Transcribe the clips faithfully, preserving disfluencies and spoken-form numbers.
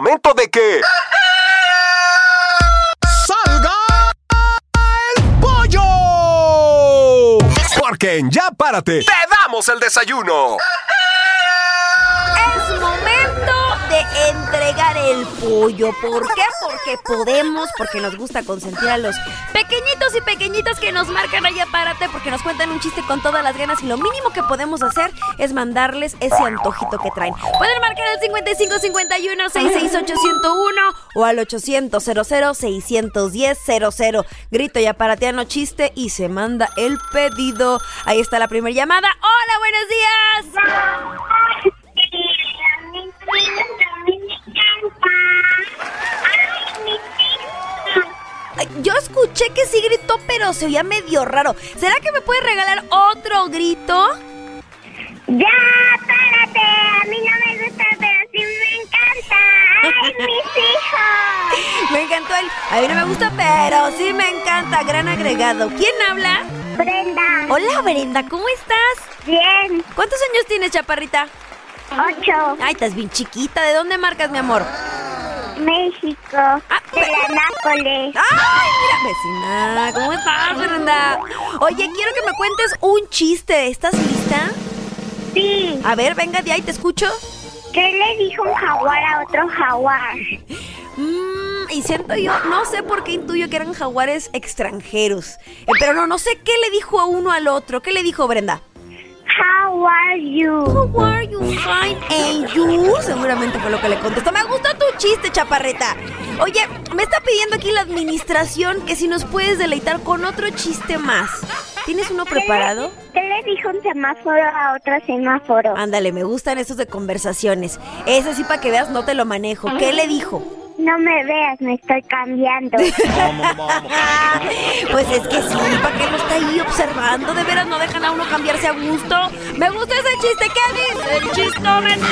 momento de que... ¡salga el pollo! Porque en Ya Párate te damos el desayuno. Es momento de entregar el pollo. ¿Por qué? Porque podemos, porque nos gusta consentir a los pequeñitos y pequeñitas que nos marcan allá. Párate, porque nos cuentan un chiste con todas las ganas y lo mínimo que podemos hacer es mandarles ese antojito que traen. Pueden marcar al cincuenta y cinco cincuenta y uno sesenta y seis ocho cero uno o al ochocientos cero cero seiscientos diez cero cero. Grito Ya Parateano chiste y se manda el pedido. Ahí está la primera llamada. ¡Hola, buenos días! Yo escuché que sí gritó, pero se oía medio raro. ¿Será que me puedes regalar otro grito? ¡Ya, párate! A mí no me gusta, pero sí me encanta. ¡Ay, mis hijos! Me encantó el... A mí no me gusta, pero sí me encanta. Gran agregado. ¿Quién habla? Brenda. Hola, Brenda. ¿Cómo estás? Bien. ¿Cuántos años tienes, chaparrita? Ocho. Ay, estás bien chiquita. ¿De dónde marcas, mi amor? México. Ah, de la Nápoles. ¡Ay, mira, vecina! ¿Cómo estás, Brenda? Oye, quiero que me cuentes un chiste. ¿Estás lista? Sí. A ver, venga de ahí, te escucho. ¿Qué le dijo un jaguar a otro jaguar? Mmm, y siento yo, no sé por qué intuyo que eran jaguares extranjeros. Eh, pero no, no sé qué le dijo a uno al otro. ¿Qué le dijo, Brenda? How are you? How are you? Fine. And you? Seguramente fue lo que le contestó. Me gustó tu chiste, chaparrita. Oye, me está pidiendo aquí la administración que si nos puedes deleitar con otro chiste más. ¿Tienes uno preparado? ¿Qué le dijo un semáforo a otro semáforo? Ándale, me gustan esos de conversaciones. Ese sí, para que veas, no te lo manejo. ¿Qué le dijo? No me veas, me estoy cambiando. Pues es que sí, ¿para qué lo está ahí observando? De veras no dejan a uno cambiarse a gusto. Me gusta ese chiste. ¿Qué dice el chistómetro?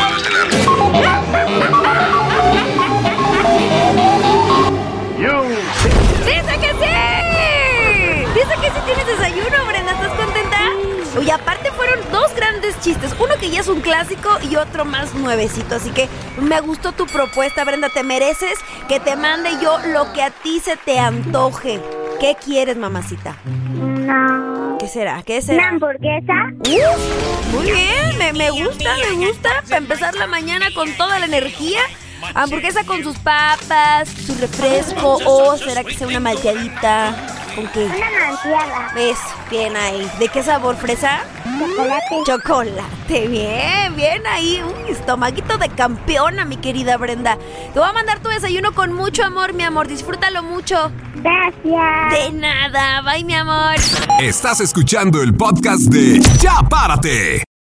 ¡Dice que sí! Dice que sí tienes desayuno, Brenda. ¿Estás contenta? Oye, aparte fueron dos grandes chistes. Uno que ya es un clásico y otro más nuevecito. Así que me gustó tu propuesta, Brenda. Te mereces que te mande yo lo que a ti se te antoje. ¿Qué quieres, mamacita? No. ¿Qué será? ¿Qué será? ¿Una hamburguesa? Uf, muy bien, me, me gusta, me gusta. Para empezar la mañana con toda la energía. Hamburguesa con sus papas, su refresco. O será que sea una malteadita. ¿Con qué? Una malteada. ¿Ves? Bien ahí. ¿De qué sabor, fresa? Chocolate. Chocolate, bien, bien ahí. Uy, estomaguito de campeona, mi querida Brenda. Te voy a mandar tu desayuno con mucho amor, mi amor. Disfrútalo mucho. Gracias. De nada. Bye, mi amor. Estás escuchando el podcast de Ya Párate.